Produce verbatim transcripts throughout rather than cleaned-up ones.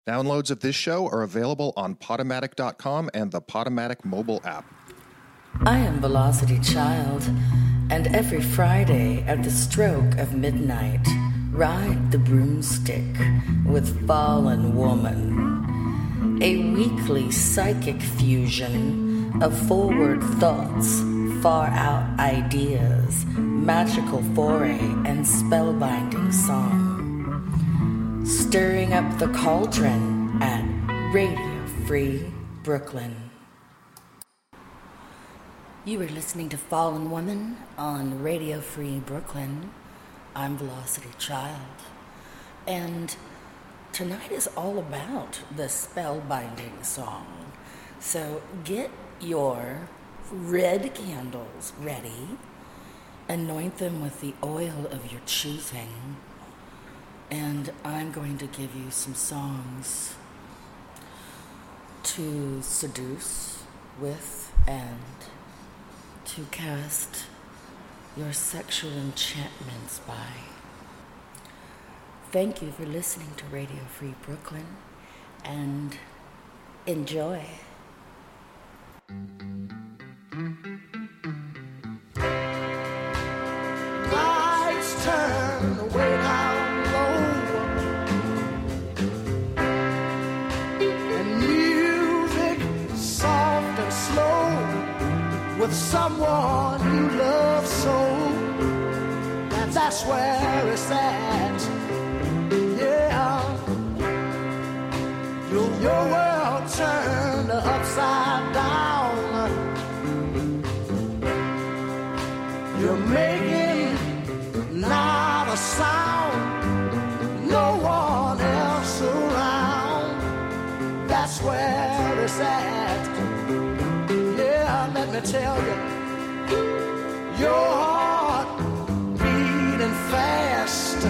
Downloads of this show are available on Podomatic dot com and the Podomatic mobile app. I am Velocity Child, and every Friday at the stroke of midnight, ride the broomstick with Fallen Woman, a weekly psychic fusion of forward thoughts, far-out ideas, magical foray, and spellbinding song. Stirring up the cauldron at Radio Free Brooklyn. You are listening to Fallen Woman on Radio Free Brooklyn. I'm Velocity Child. And tonight is all about the spellbinding song. So get your red candles ready. Anoint them with the oil of your choosing. And I'm going to give you some songs to seduce with and to cast your sexual enchantments by. Thank you for listening to Radio Free Brooklyn, and enjoy. Lights turn way down low, and music soft and slow, with someone you love so. And that's where it's at. Yeah, your, your world turned upside down. You're making not a sound, no one else around. That's where it's at. Yeah, let me tell you, your heart beating fast.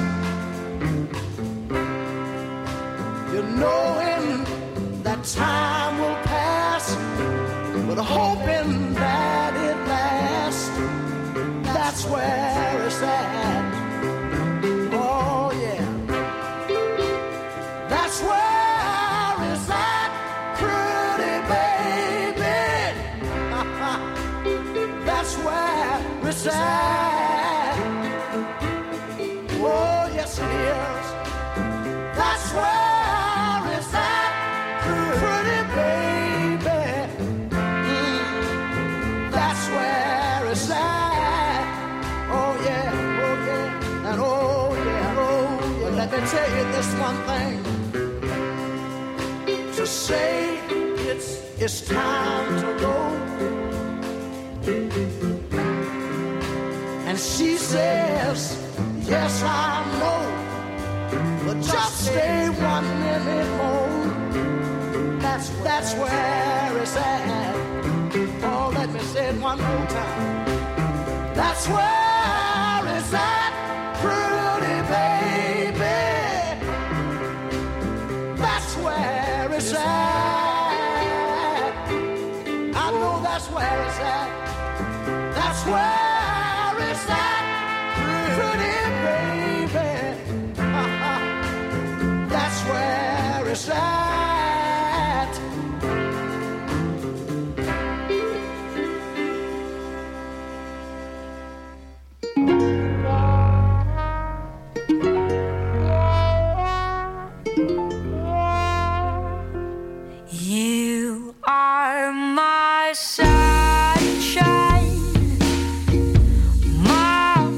You're knowing that time will pass, but hoping that it lasts. That's where it's at. Oh yeah, that's where it's at, pretty baby. That's where it's at. Oh yes it is. That's where it's at, pretty baby. Mm. That's where it's at. Oh yeah, oh yeah, and oh yeah, oh yeah. But let me tell you this one thing. To say it's it's time to go, and she says, yes I know, but just stay one minute more. That's that's where it's at. Oh, let me say it one more time. That's where it's at, pretty baby. That's where it's at. I know that's where it's at. That's where it's at, pretty baby. That's where it's at. You are my sunshine, my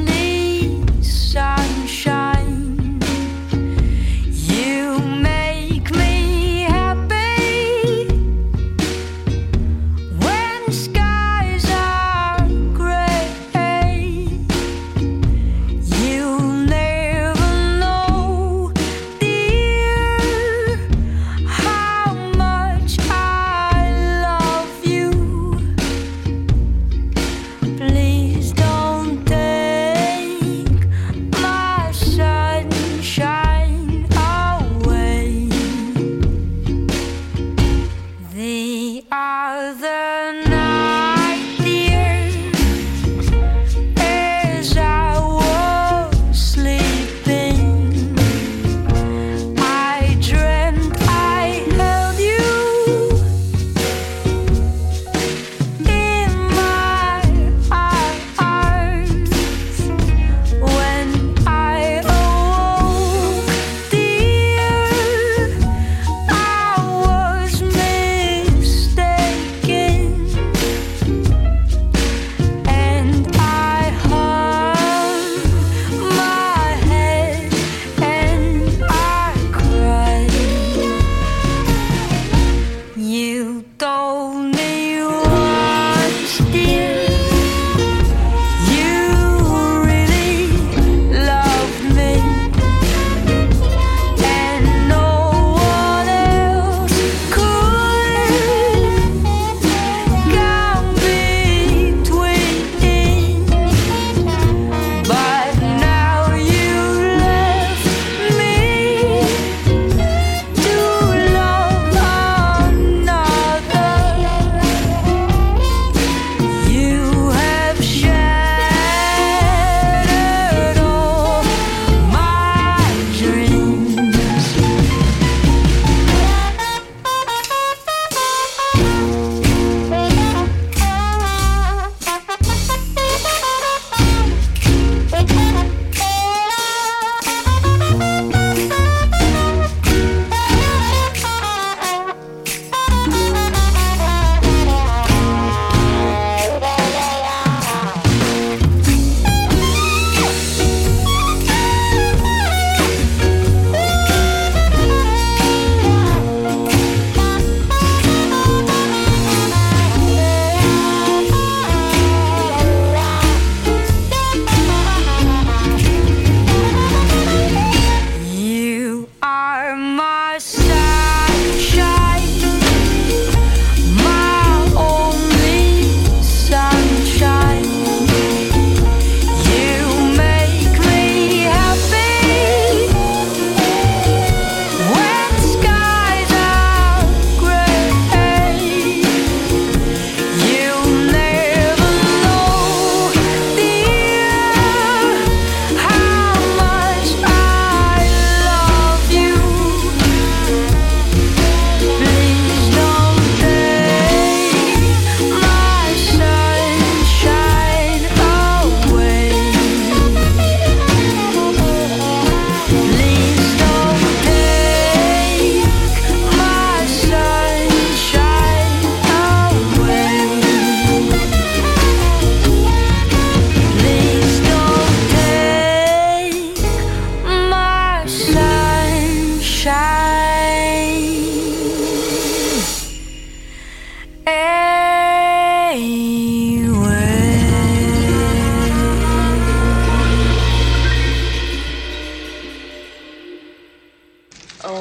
only sunshine. You make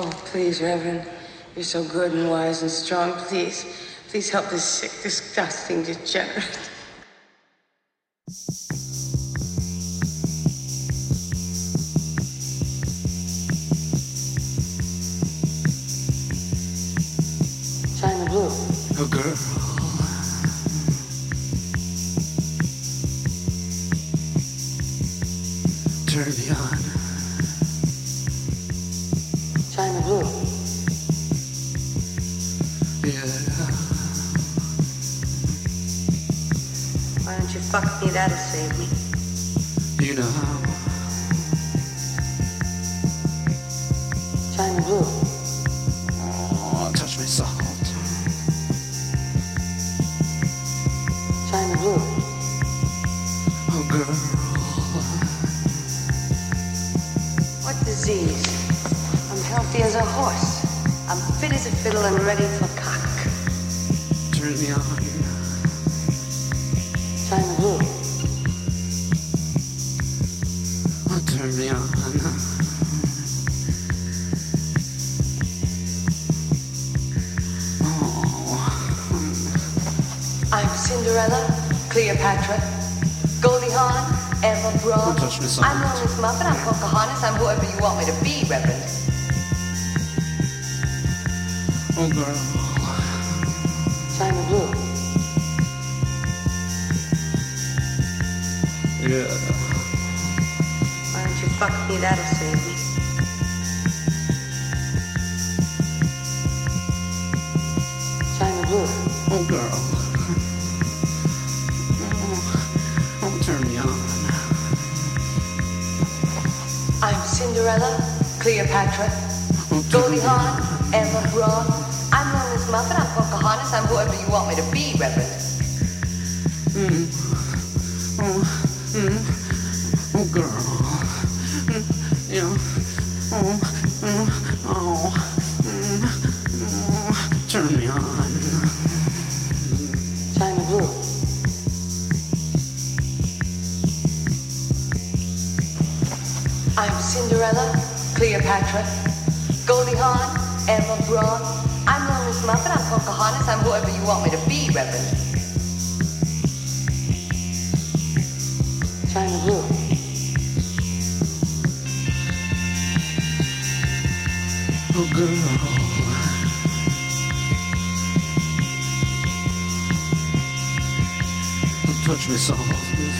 Oh, please, Reverend. You're so good and wise and strong. Please, please help this sick, disgusting degenerate. China Blue. Oh, girl. Turn me on. China Blue. Yeah. Why don't you fuck me? That'll save me. You know how. China Blue. Oh, touch me soft. China Blue. Oh, girl. What disease? I'm healthy as a horse. I'm fit as a fiddle and ready for cock. Turn me on. China Blue. Oh, turn me on. I'm Cinderella, Cleopatra, Goldie Hawn, Emma Braun. Don't touch me, son. I'm Lois Muffin, I'm Pocahontas, I'm whoever you want me to be, Reverend. Oh, girl. China Blue. Yeah. Why don't you fuck me? That'll save me. China Blue. Oh, girl. Oh, turn me on. I'm Cinderella, Cleopatra, Oh, turn Goldie me Hawn, on. Emma Braun. I'm Lois Muffin, I'm Pocahontas, I'm whoever you want me to be, Reverend. Mm. Oh, mm. Oh, girl. Mm. Yeah. Oh, mm. Oh, mm. Oh, turn me on. China Blue. I'm Cinderella, Cleopatra, Goldie Hawn, Emma Braun. I'm Lois Muffin, I'm Pocahontas, I'm whoever you want me to be, Reverend. China Blue. Oh, girl. Oh, touch me soft.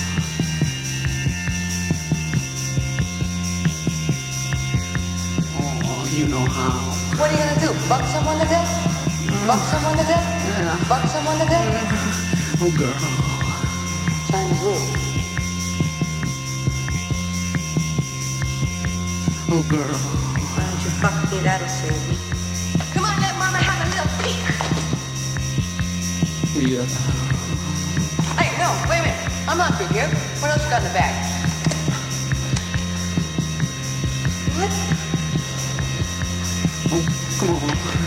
Oh, you know how. What are you gonna do? Buck someone to death? Buck someone to death? Yeah. Buck someone to death? Oh, girl. China Blue. Oh, girl. Why don't you fuck me? That'll save me. Come on, let Mama have a little peek. Yeah. Hey, no, wait a minute. I'm not through here. What else you got in the bag? What? Oh, come on.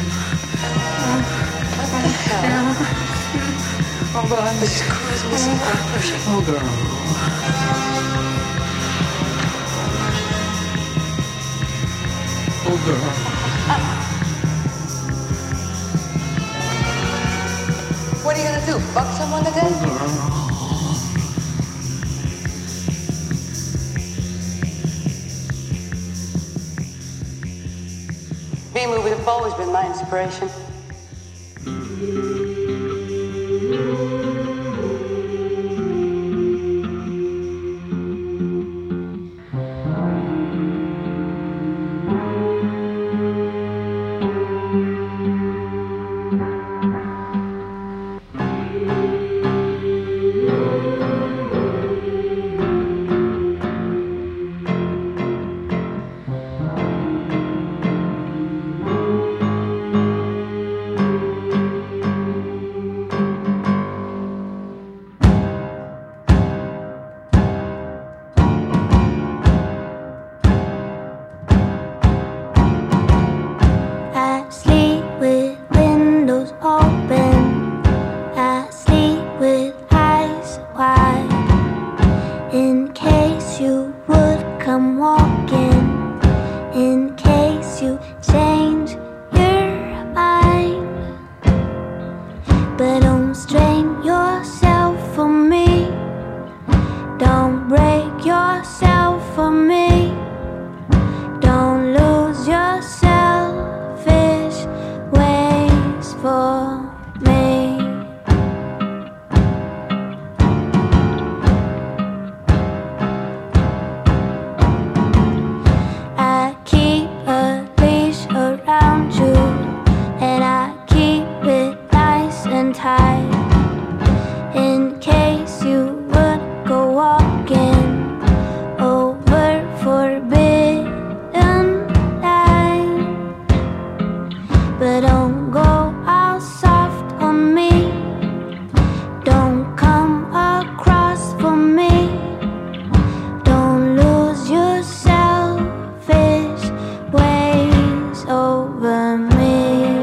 What the hell? Oh, God. This screws missing part pushing. Oh, girl. Oh, girl. What are you gonna do? Buck someone to death? Oh, girl. B-movies have always been my inspiration. hide in case you would go walking over forbidden line. But don't go all soft on me, don't come across for me, don't lose your selfish ways over me.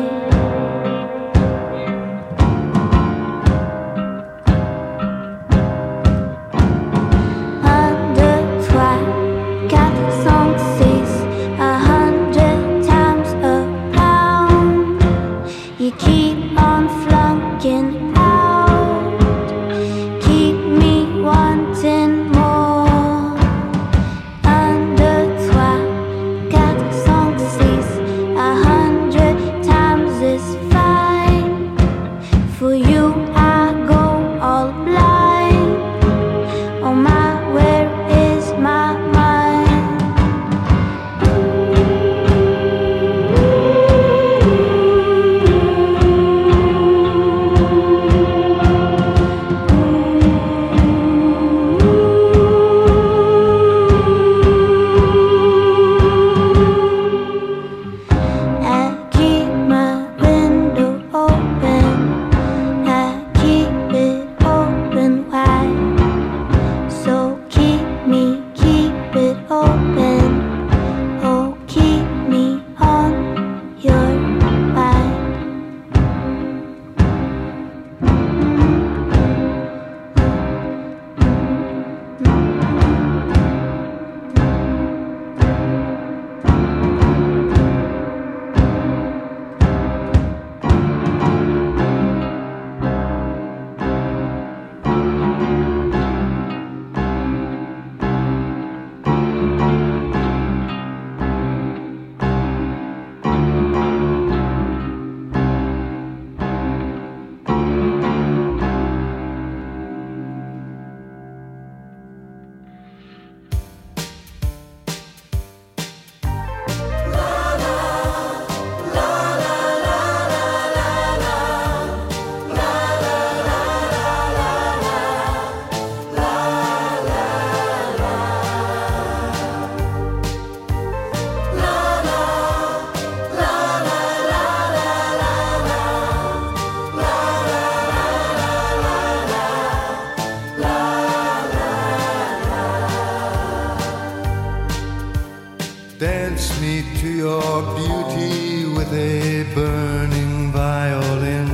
Dance me to your beauty with a burning violin.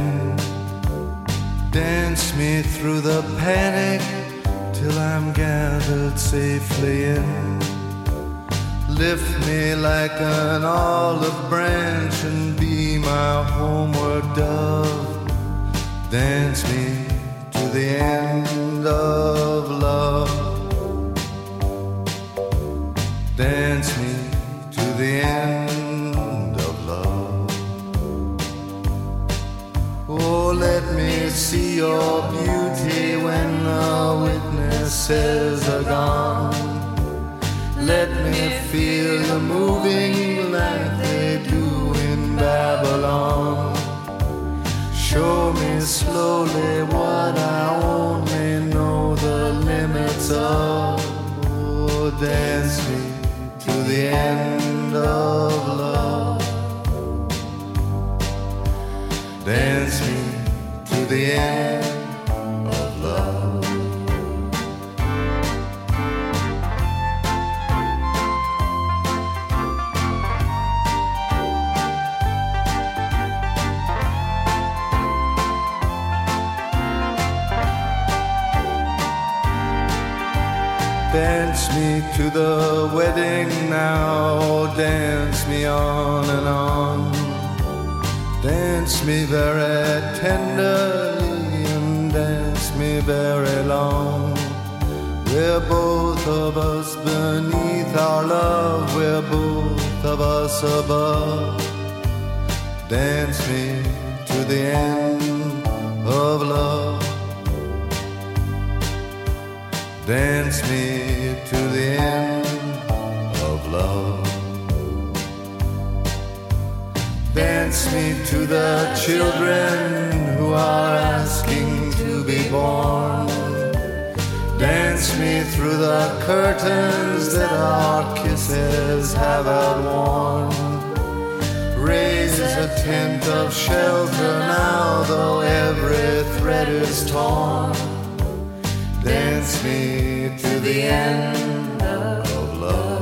Dance me through the panic till I'm gathered safely in. Lift me like an olive branch and be my homeward dove. Dance me to the end of love. Dance me to the end of love. Oh, let me see your beauty when the witnesses are gone. Let me feel you moving like they do in Babylon. Show me slowly what I only know the limits of. Oh, dance me to the end of love. Dance me to the end of love. Dance me to the wedding now, dance me on and on. Dance me very tenderly and dance me very long. We're both of us beneath our love, we're both of us above. Dance me to the end of love. Dance me to the end of love. Dance Dance me to the children who are asking to be born. Dance me through the curtains that our kisses have outworn. Raise a tent of shelter now, though every thread is torn. Dance me to the end of love.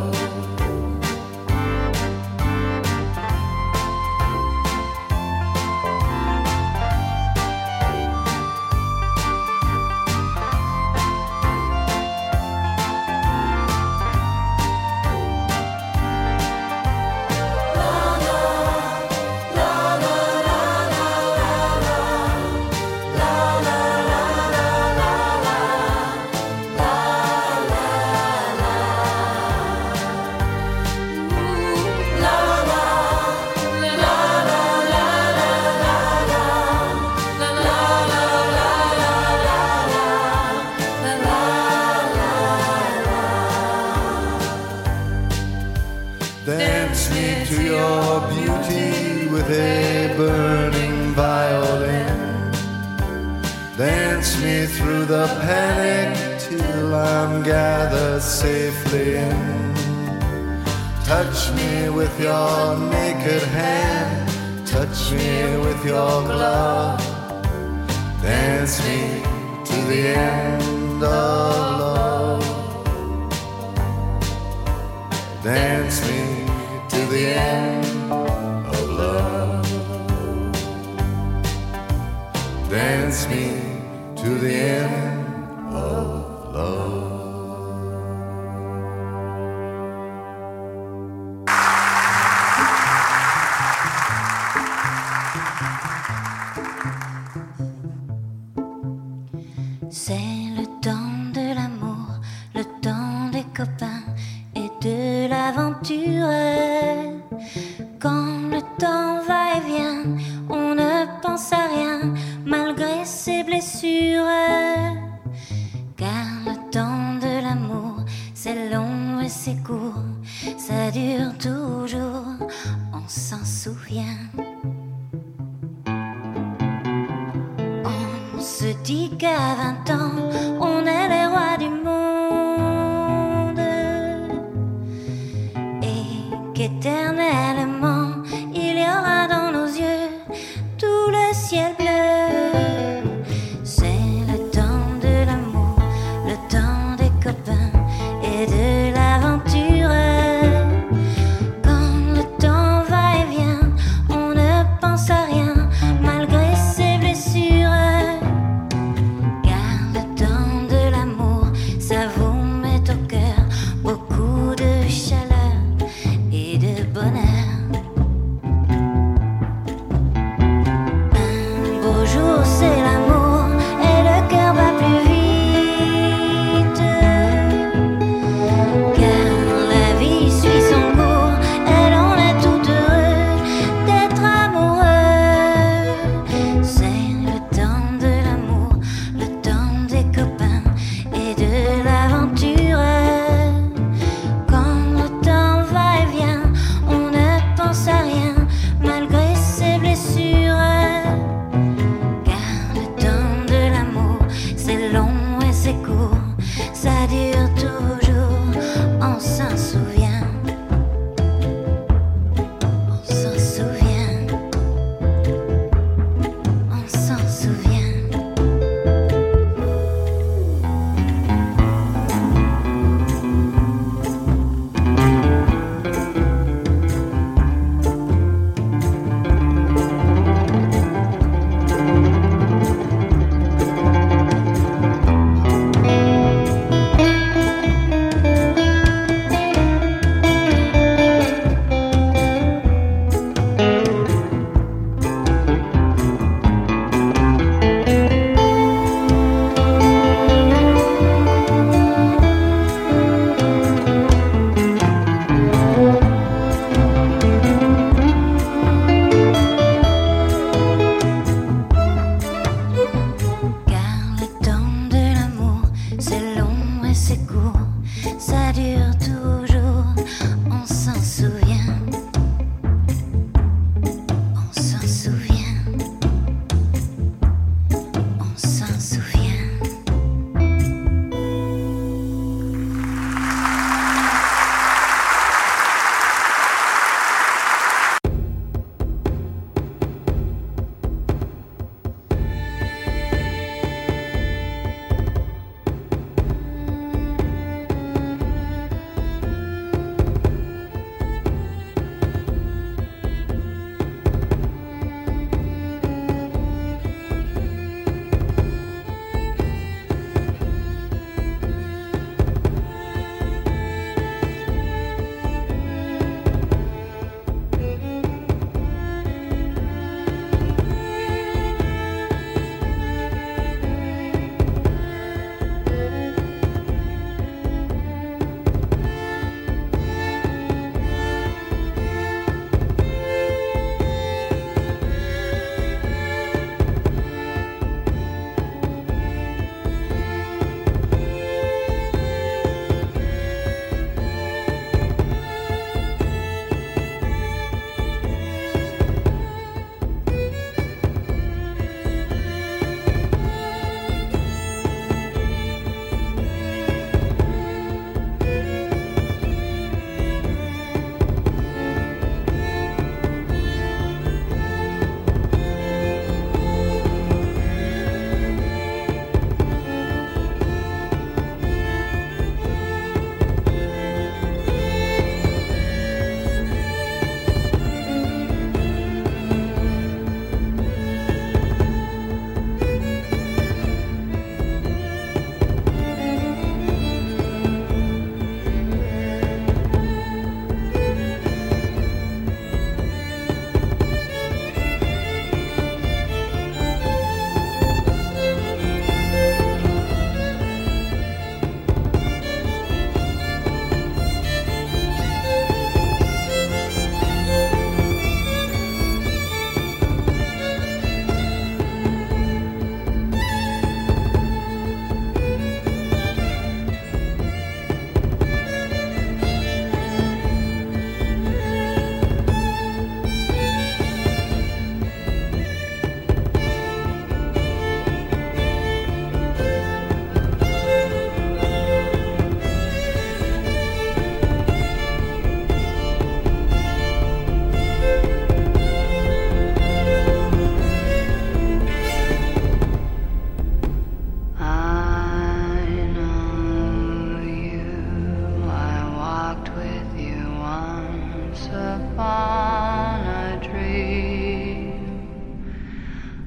Dance me to your beauty with a burning violin. Dance me through the panic till I'm gathered safely in. Touch me with your naked hand, touch me with your glove. Dance me to the end of love. Dance me to the end of love. Dance me to the end of love. C'est le temps de l'amour, le temps des copains et de l'aventure. Quand le temps va et vient, on ne pense à rien malgré ses blessures. Car le temps de l'amour, c'est long et c'est court, ça dure toujours, on s'en souvient. On se dit qu'à vingt ans, on est les rois du monde et qu'éternellement, il y aura dans nos yeux tout le ciel bleu. C'est le temps de l'amour, le temps des copains et de l'aventure. Quand le temps va et vient, on ne pense à rien malgré ses blessures. Car le temps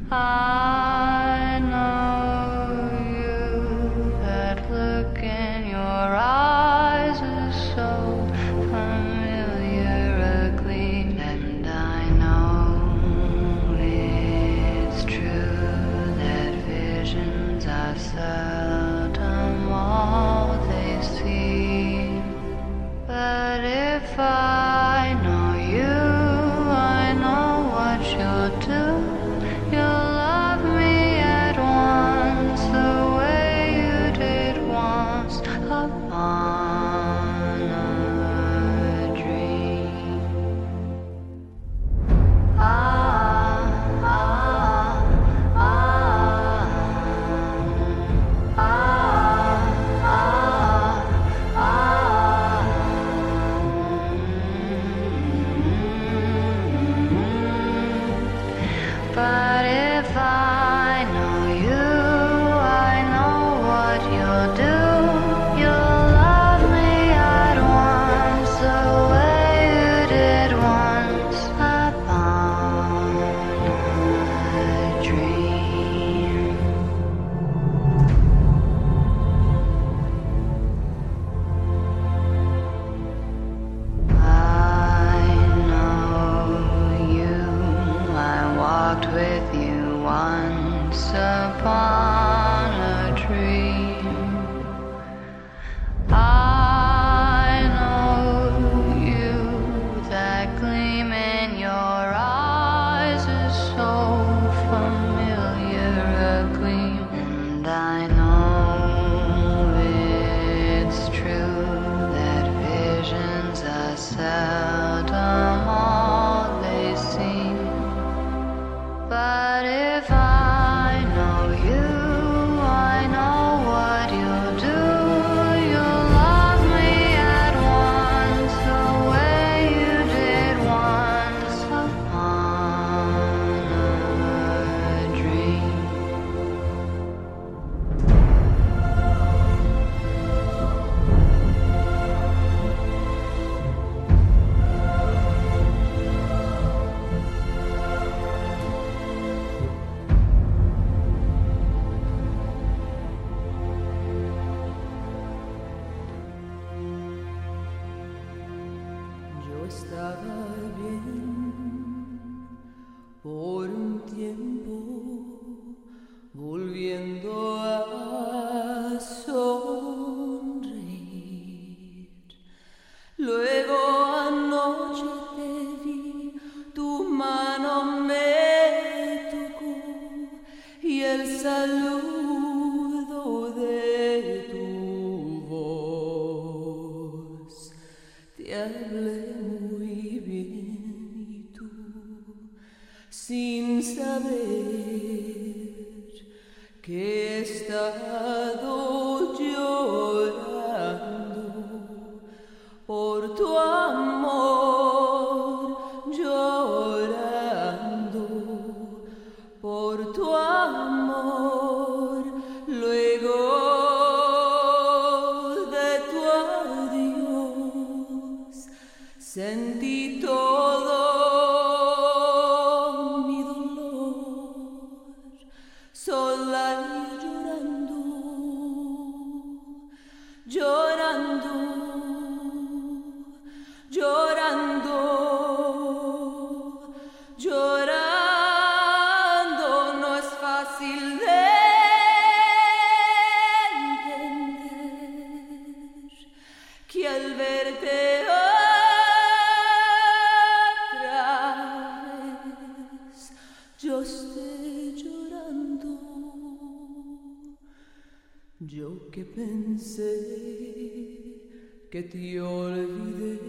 I know you, that look in your eyes is so familiar, a gleam, and I know it's true that visions are seldom all they seem. But if I know you, I know what you'll do. You'll love me at once, the way you did once upon a dream. Ah, ah, ah, ah, ah, ah, ah. But if I know you, I know what you'll do. You'll love me at once, the way you did once upon a dream. I know you, I walked with you once upon a dream. I know you, that gleam in your eyes is so familiar, a gleam, and I know it's true that visions are seldom all they seem. But if I know you, I know what you'll do. You'll love me at once, the way you did once upon a dream. Yo estaba bien por un tiempo, volviendo a sonreír. Luego anoche te vi, tu mano me tocó y el saludo de tu voz. Te hablé muy bien y tú, sin saber que he estado llorando por tu amor, llorando por tu amor. Luego de tu adiós sentí todo mi dolor, sola y llorando, llorando, llorando, llorando. No es fácil de entender que al verte otra vez yo esté llorando. Yo que pensé que te olvidé,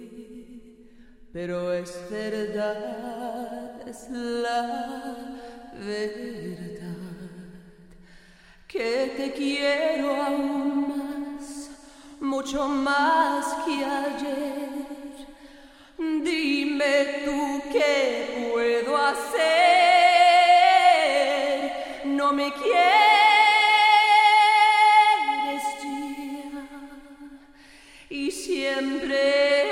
pero es verdad, es la verdad, que te quiero aún más, mucho más que ayer. Dime tú qué puedo hacer, no me quieres ya, y siempre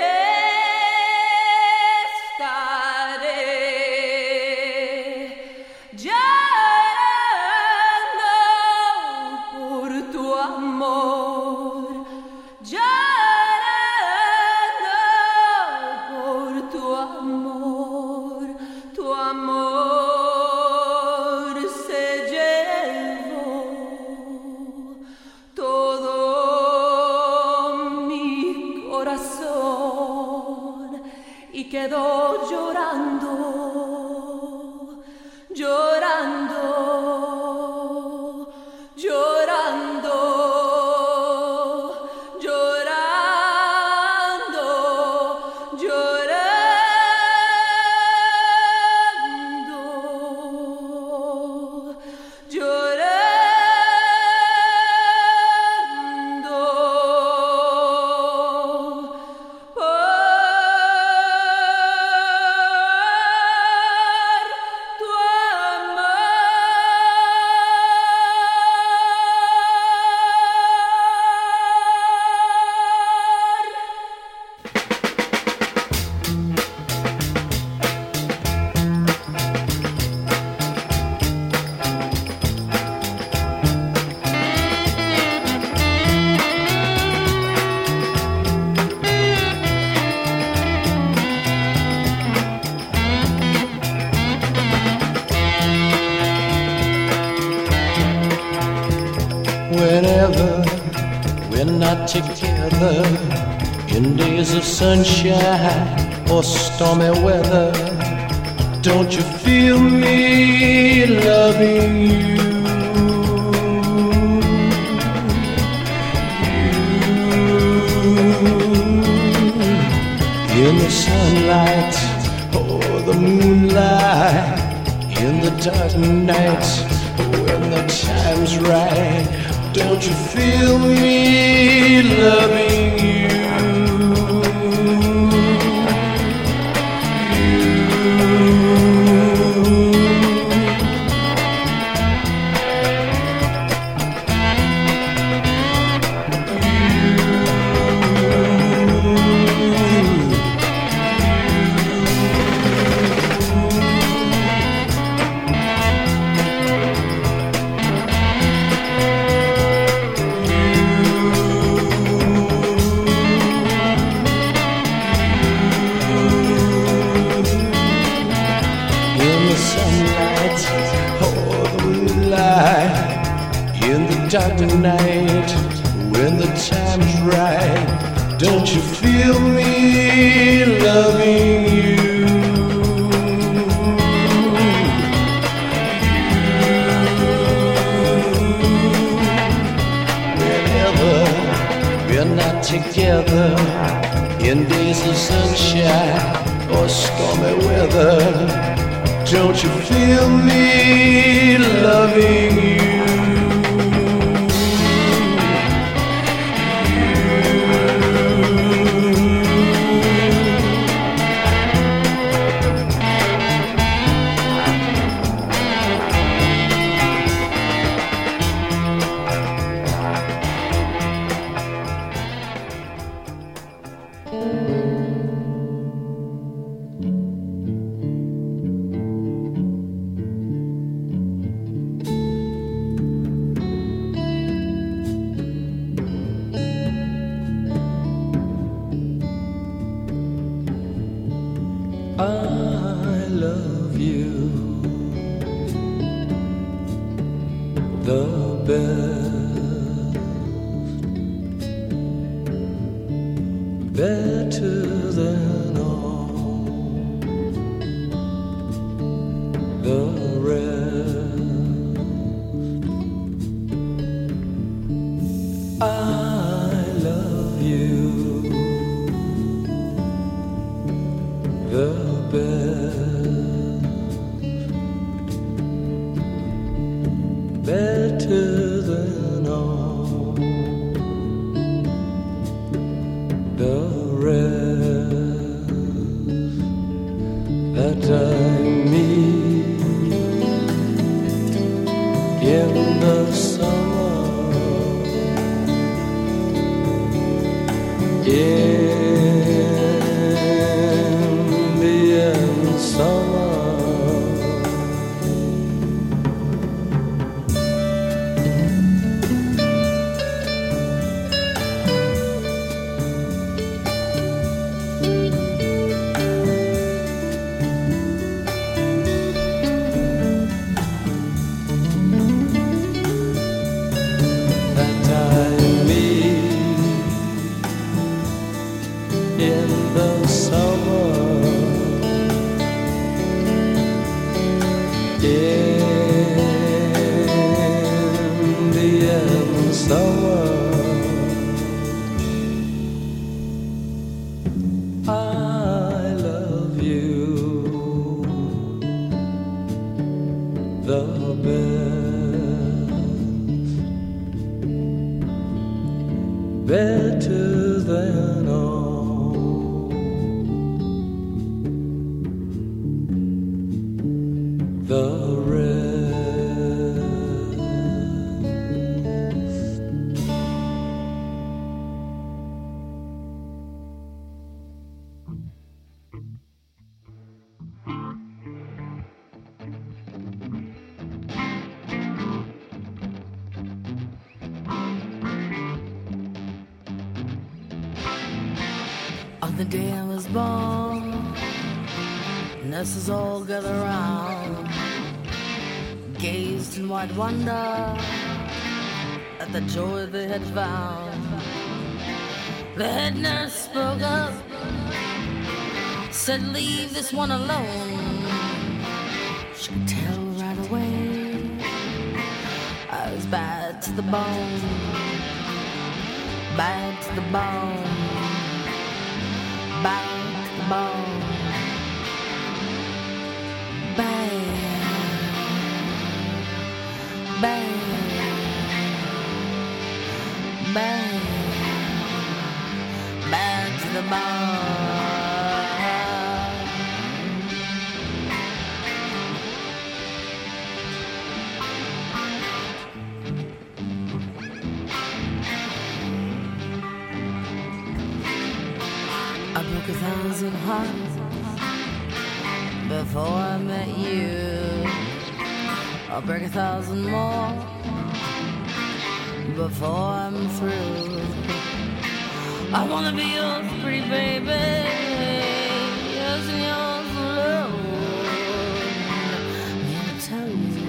estaré. Ya llorando, llorando, llorando, llorando, llorando. Whenever we're not together, in days of sunshine or stormy weather, don't you feel me loving you? You in the sunlight or the moonlight, in the dark night when the time's right. Don't you feel me loving you? Dark night, when the time's right, don't you feel me loving you? Whenever we're not together, in days of sunshine or stormy weather, don't you feel me loving you? I love you the best, better than all the rest. I love you the best, better than all the rest that I meet in the summer, Indian summer. the best, better than all the rest. On the day I was born, nurses all gathered around, gazed in wide wonder at the joy they had found. The head nurse spoke up, said, "Leave this one alone." She could tell right away I was bad to the bone, bad to the bone. Bang to the bone, bang, bang, bang, bang to the bone. I broke a thousand hearts before I met you. I'll break a thousand more before I'm through. I wanna be yours, pretty baby, yours and yours alone. I'm here to tell you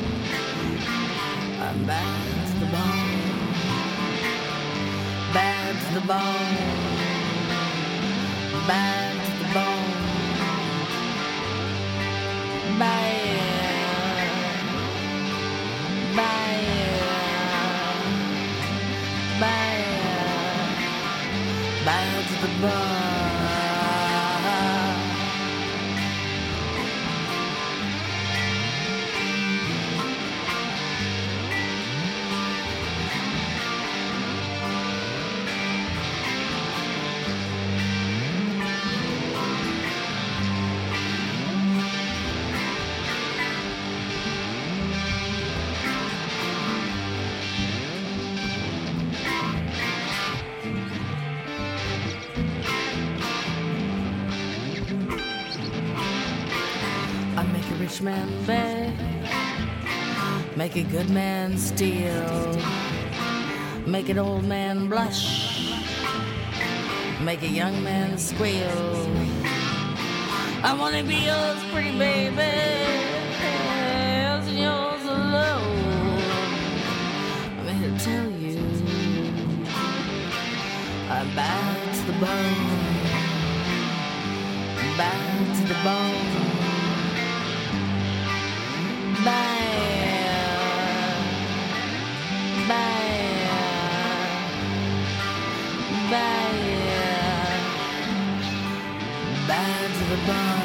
I'm bad to the bone, bad to the bone. Bad to the bone, bad, bad, bad, bad to the bone. Rich man beg, make a good man steal, make an old man blush, make a young man squeal. I wanna be yours, pretty baby, yours and yours alone. I'm here to tell you I'm bad to the bone, bad to the bone. Bad, bad, bad, bad to the bone.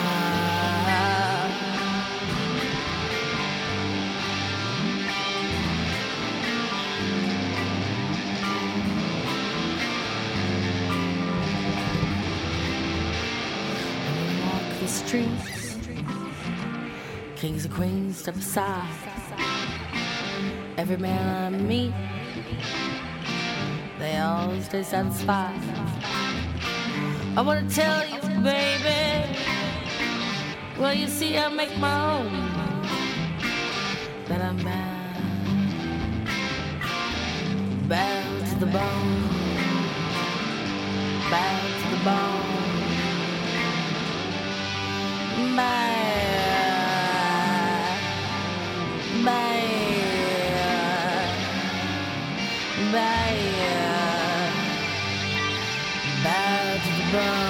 When we walk the streets, kings and queens step aside. Every man I meet, they all stay satisfied. I wanna tell you, baby, well, you see, I make my own, that I'm bad, bad to the bone, bad to the bone, bad. Bad, bad, bad to the bone.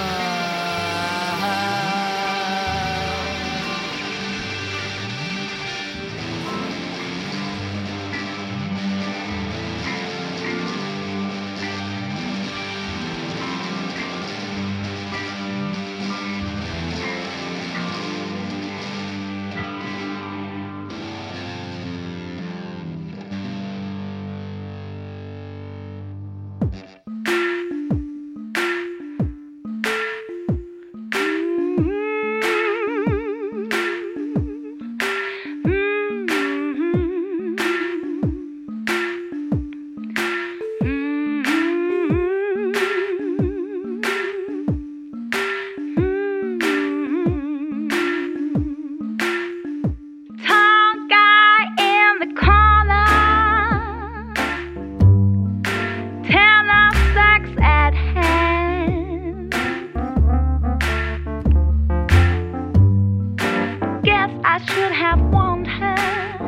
I should have warned her.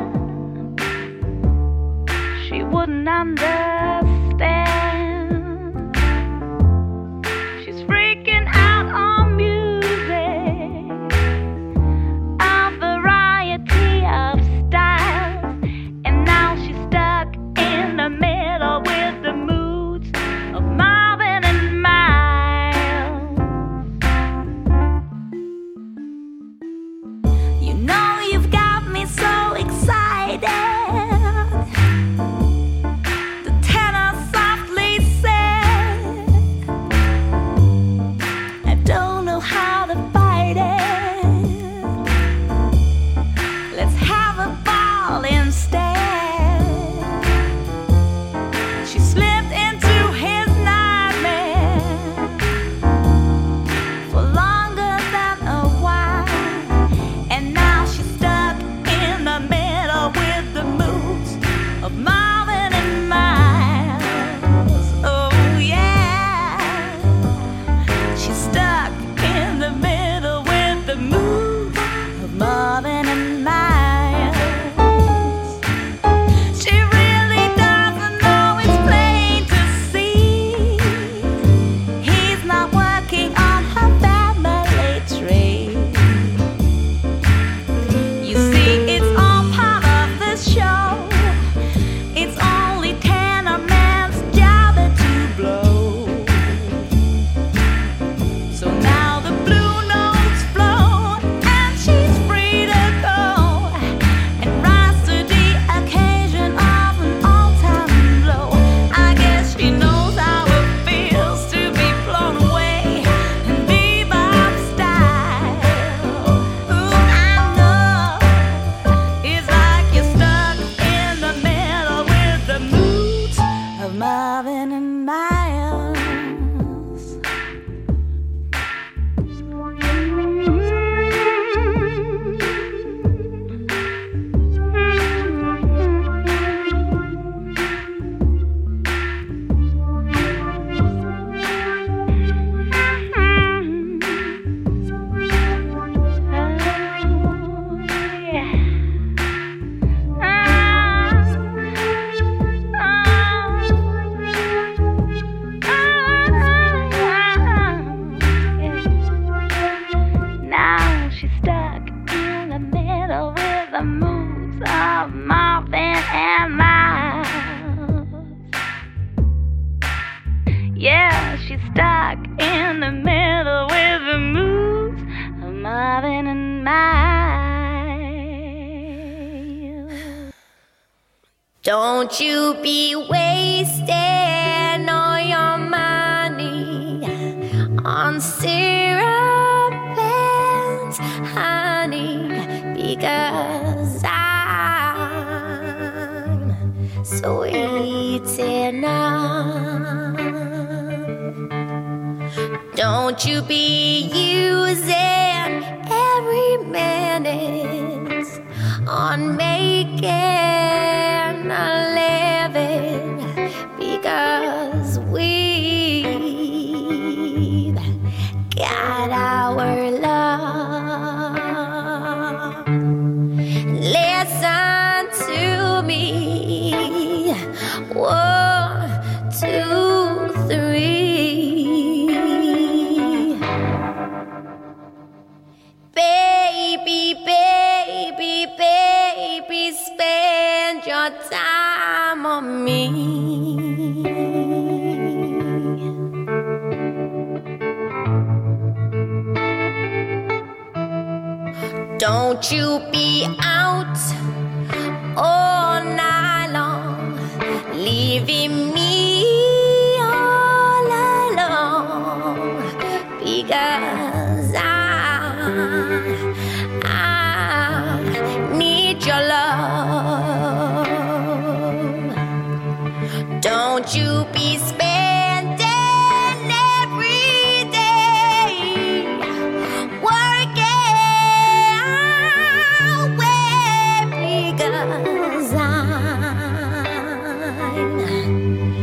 She wouldn't understand. She's freaking out on music, a variety of styles, and now she's stuck in the middle with the moods of Marvin and Miles. You know you've got me so excited. The tenor softly said, I don't know how to fight it. Let's have a ball instead. She slipped into his nightmare for longer than a while, and now she's stuck in the middle with the moods of Marvin and Miles. Oh yeah, she's stuck in the middle with the moods of Marvin and Miles. She really doesn't know, it's plain to see. He's not working on her family tree. You see, it's all part of the show. It's only tenor man's job to blow. So now the blue notes flow, and she's free to go and rise to the occasion of an all-time low. I guess she knows how it feels to be blown away in bebop style. Ooh, I know it's like you're stuck in the middle with the moods of Marvin and Miles. Now she's stuck in the middle with the moods of Marvin and Miles. Yeah, she's stuck in the middle with the moods of Marvin and Miles. Don't you be wasting all your money on syrup and honey, because I'm sweet enough. Don't you be using every minute on making a living, because we've got our love. Listen to me. One, two, three. Baby, baby, baby, spend your time on me. Don't you be out all night long, leaving me all alone, because I, I need your love. Don't you be spending every day working away, because I'm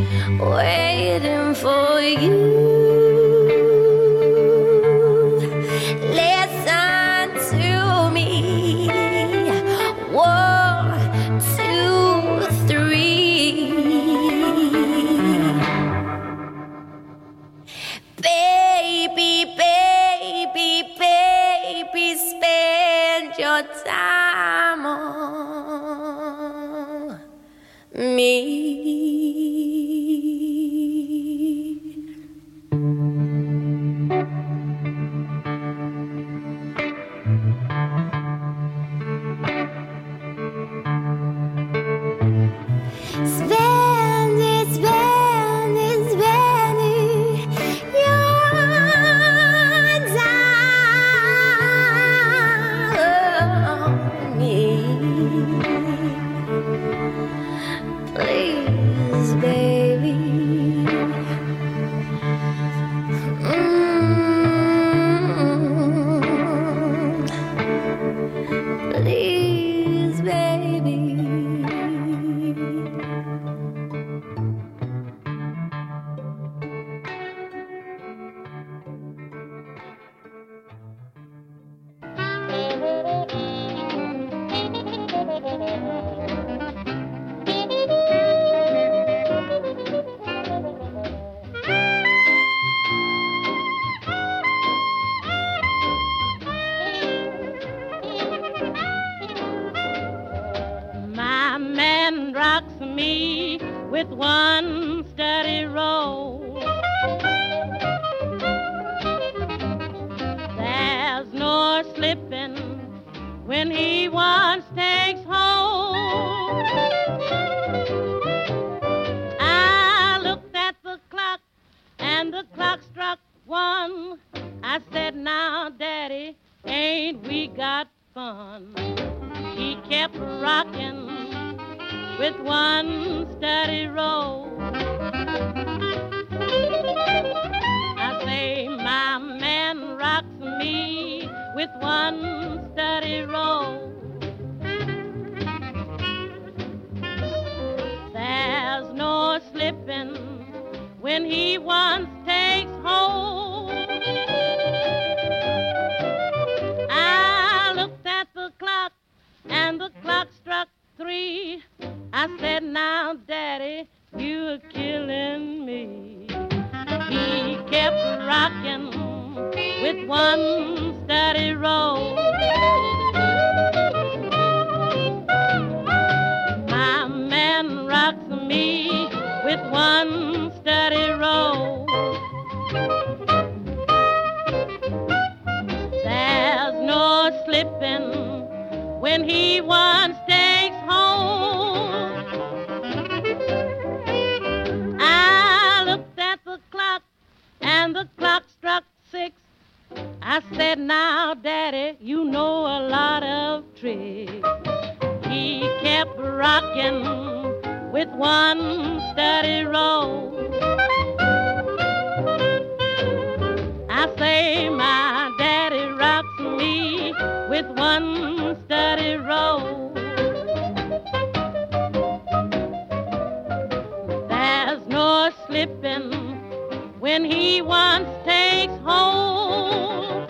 My man rocks me with one steady roll. There's no slipping when he once takes hold. I looked at the clock and the clock struck one. I said, now, Daddy, ain't we got fun? He kept rocking with one steady roll. I say, my man rocks me with one steady roll. There's no slipping when he once takes hold. I looked at the clock and the clock struck three. I said, now, Daddy, you're killing me. He kept rocking with one steady roll. My man rocks me with one steady roll. There's no slipping when he once takes hold. I looked at the clock and the clock struck six. I said, now, Daddy, you know a lot of tricks. He kept rocking with one steady roll. I say, my daddy rocks me with one steady roll. There's no slipping when he once takes hold.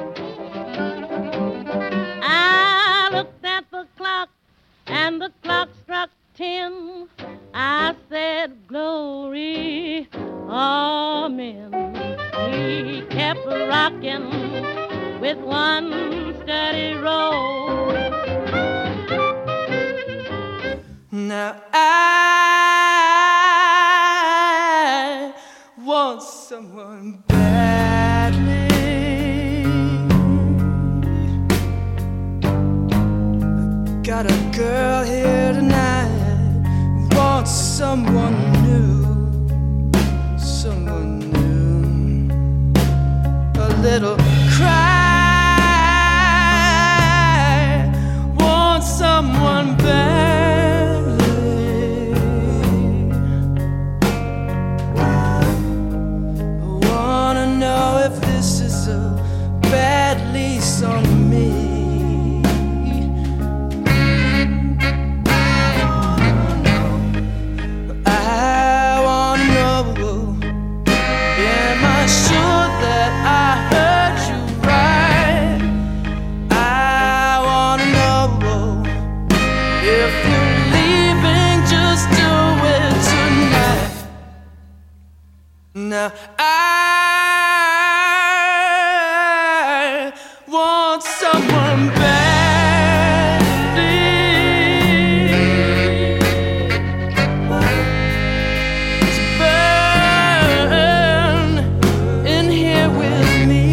I looked at the clock and the clock struck ten. I said, glory, amen. He kept rocking with one steady roll. Now I want someone badly. I got a girl here tonight who wants someone new, someone new. A little cry, want someone badly. I wanna know if this is a bad lease on me. I wanna know, am I sure that I heard you right? I wanna know if you're leaving, just do it tonight. Now I want someone badly to burn in here with me.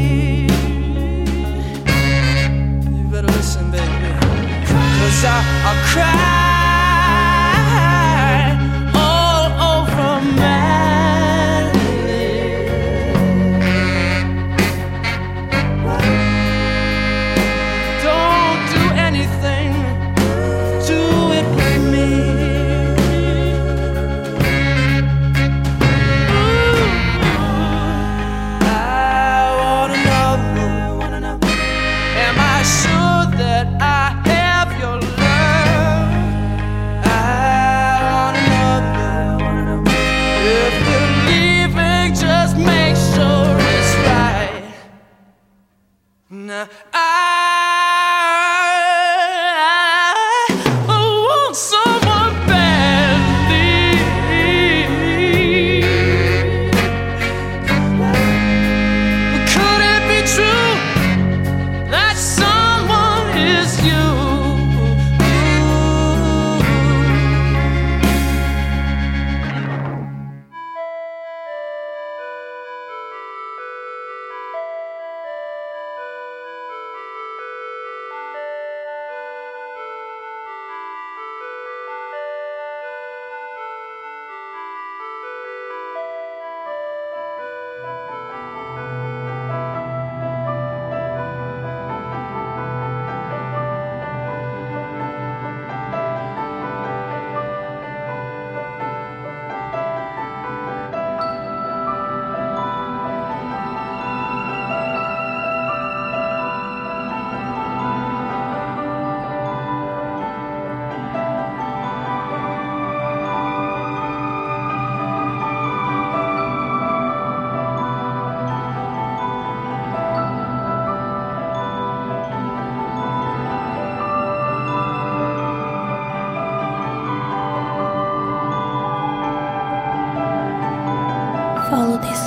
You better listen, baby, 'cause I, I'll cry all over madly. Don't do anything, do it with me. Ooh, I wanna know, am I sure that I have your love?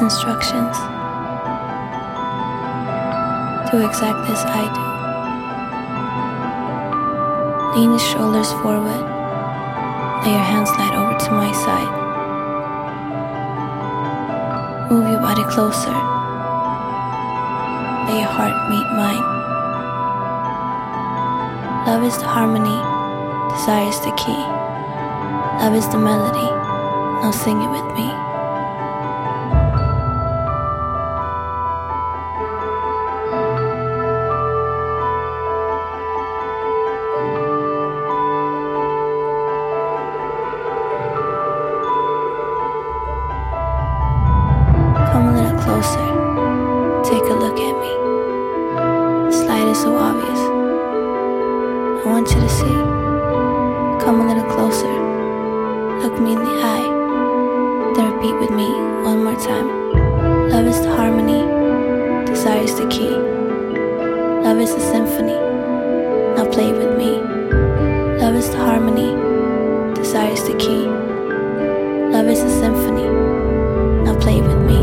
instructions. Do exactly as I do. Lean your shoulders forward. Lay your hands slide over to my side. Move your body closer. Let your heart meet mine. Love is the harmony, desire is the key. Love is the melody, now sing it with me. Come a little closer, take a look at me. The slide is so obvious. I want you to see. Come a little closer. Look me in the eye. Then repeat with me one more time. Love is the harmony. Desire is the key. Love is the symphony. Now play with me. Love is the harmony. Desire is the key. Love is the symphony. Now play with me.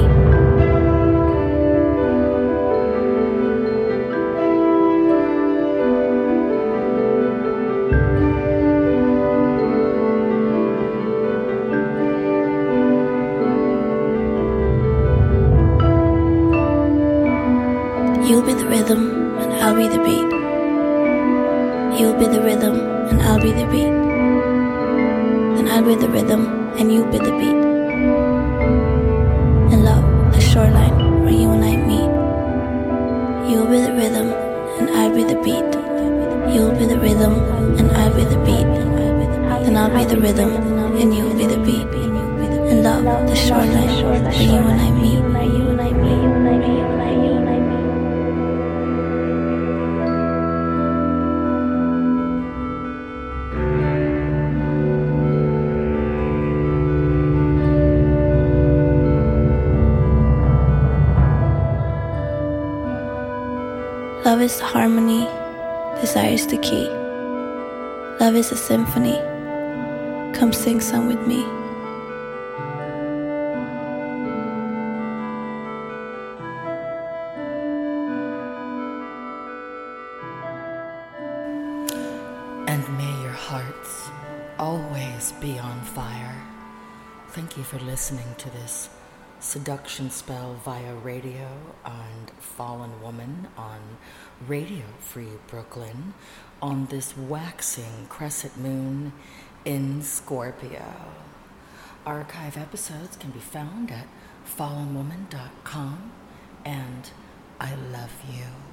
You'll be the rhythm and I'll be the beat. You'll be the rhythm and I'll be the beat. Then I'll be the rhythm and you'll be the beat. And love, the shoreline where you and I meet. You'll be the rhythm and I'll be the beat. You'll be the rhythm and I'll be the beat. Then I'll be the rhythm and you'll be the beat. And love, the shoreline where you and I meet. Love is the harmony, desire is the key. Love is a symphony. Come sing some with me. And may your hearts always be on fire. Thank you for listening to this seduction spell via radio and Fallen Woman on Radio Free Brooklyn on this waxing crescent moon in Scorpio. Archive episodes can be found at fallen woman dot com, and I love you.